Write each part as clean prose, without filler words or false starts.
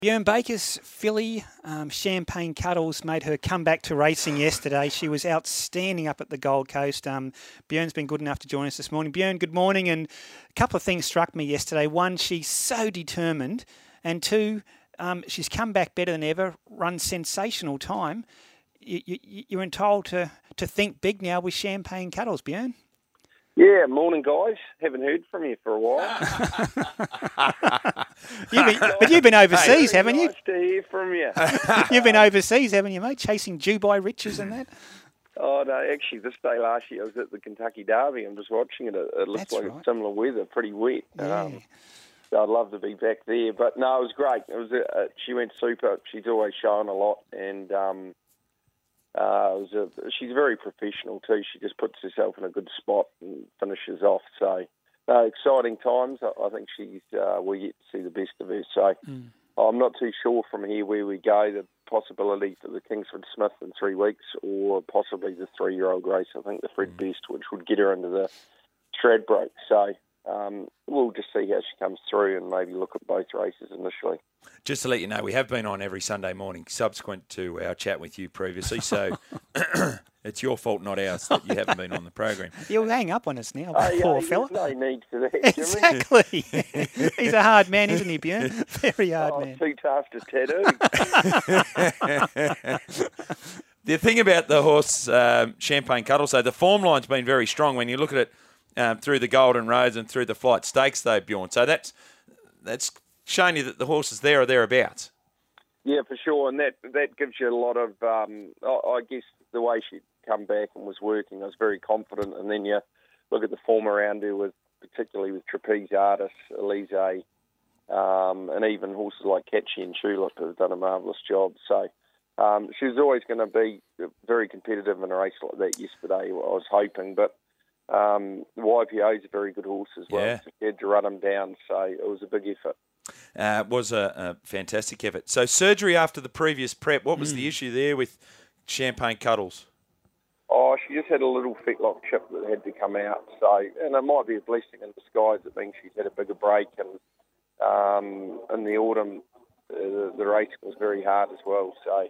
Bjorn Baker's filly, Champagne Cuddles, made her comeback to racing yesterday. She was outstanding up at the Gold Coast. Bjorn's been good enough to join us this morning. Bjorn, good morning. And a couple of things struck me yesterday. One, she's so determined. And two, she's come back better than ever, run sensational time. You're entitled to think big now with Champagne Cuddles, Bjorn. Yeah, morning, guys. Haven't heard from you for a while. You've been overseas, haven't you? Nice to hear from you. You've been overseas, haven't you, mate? Chasing Dubai riches and that? Oh, no, actually, this day last year I was at the Kentucky Derby. I'm just watching it. It looks That's like right. It's similar weather, pretty wet. Yeah. So I'd love to be back there. But no, it was great. It was she went super. She's always shown a lot. And she's very professional too. She just puts herself in a good spot and finishes off. So exciting times. I think we're yet to see the best of her. So I'm not too sure from here where we go. The possibility for the Kingsford Smith in 3 weeks, or possibly the 3-year-old race. I think the Fred Best, which would get her into the Stradbroke. So we'll just see how she comes through and maybe look at both races initially. Just to let you know, we have been on every Sunday morning subsequent to our chat with you previously, so it's your fault, not ours, that you haven't been on the program. You'll hang up on us now, poor fella. There's no need for that, Exactly. He's a hard man, isn't he, Bjorn? Very hard man. Too tough to tattoo. The thing about the horse Champagne Cuddle, so the form line's been very strong when you look at it through the Golden Roads and through the Flight Stakes, though, Bjorn. So that's showing you that the horse is there or thereabouts. Yeah, for sure, and that gives you a lot of, I guess, the way she'd come back and was working, I was very confident, and then you look at the form around her, particularly with Trapeze Artist, Elise, and even horses like Catchy and Tulip have done a marvellous job. So she was always going to be very competitive in a race like that yesterday, I was hoping, but YPO's a very good horse as well. Yeah. So she had to run him down, so it was a big effort. It was a fantastic effort. So surgery after the previous prep, what was the issue there with Champagne Cuddles? Oh, she just had a little fetlock chip that had to come out. So, and it might be a blessing in disguise. It means she's had a bigger break, and in the autumn, the racing was very hard as well. So,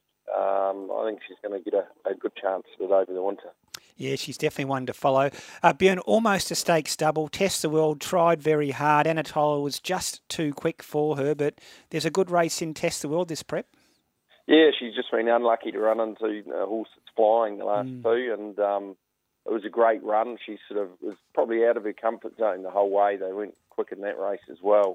I think she's going to get a good chance of it over the winter. Yeah, she's definitely one to follow. Bjorn, almost a stakes double. Test the World tried very hard. Anatola was just too quick for her, but there's a good race in Test the World this prep. Yeah, she's just been unlucky to run into a horse that's flying the last two, and it was a great run. She sort of was probably out of her comfort zone the whole way. They went quick in that race as well.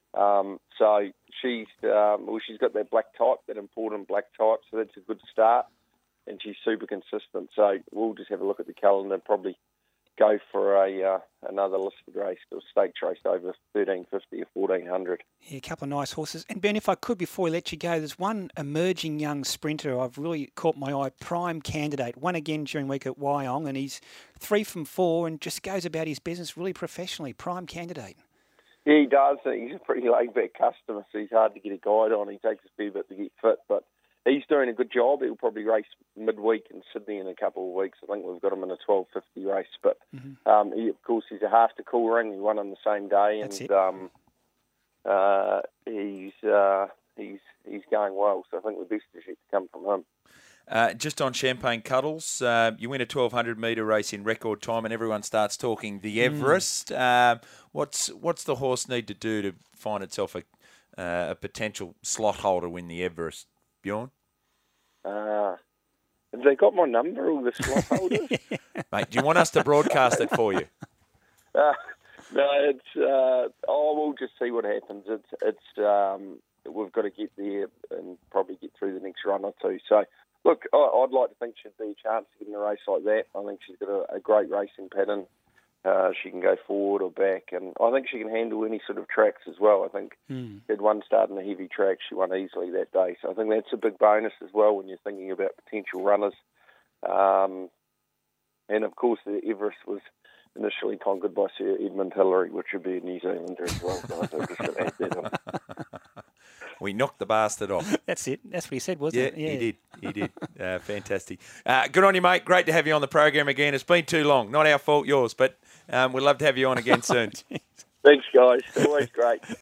So she's got that black type, that important black type, so that's a good start. And she's super consistent. So we'll just have a look at the calendar and probably go for another listed race, or stakes race over 1,350 or 1,400. Yeah, a couple of nice horses. And Ben, if I could, before we let you go, there's one emerging young sprinter I've really caught my eye, Prime Candidate. Won again during week at Wyong, and he's 3 from 4 and just goes about his business really professionally. Prime Candidate. Yeah, he does. He's a pretty laid-back customer, so he's hard to get a guide on. He takes a fair bit to get fit, but he's doing a good job. He'll probably race midweek in Sydney in a couple of weeks. I think we've got him in a 12.50 race. But he, of course, he's a half to cool ring. He won on the same day, and he's going well. So I think the best is yet to come from him. Just on Champagne Cuddles, you win a 1,200 metre race in record time, and everyone starts talking the Everest. What's the horse need to do to find itself a potential slot holder win the Everest, Bjorn? Have they got my number, all the slot holders? Mate, do you want us to broadcast it for you? No, it's. We'll just see what happens. We've got to get there and probably get through the next run or two. So, look, I'd like to think she'd be a chance to get in a race like that. I think she's got a great racing pattern. She can go forward or back, and I think she can handle any sort of tracks as well. I think she had one start in a heavy track. She won easily that day. So I think that's a big bonus as well when you're thinking about potential runners. And, of course, the Everest was initially conquered by Sir Edmund Hillary, which would be a New Zealander as well. So I'm just going to add that on. We knocked the bastard off. That's it. That's what he said, wasn't it? Yeah, he did. Fantastic. Good on you, mate. Great to have you on the program again. It's been too long. Not our fault, yours, but we'd love to have you on again soon. Thanks, guys. Always great.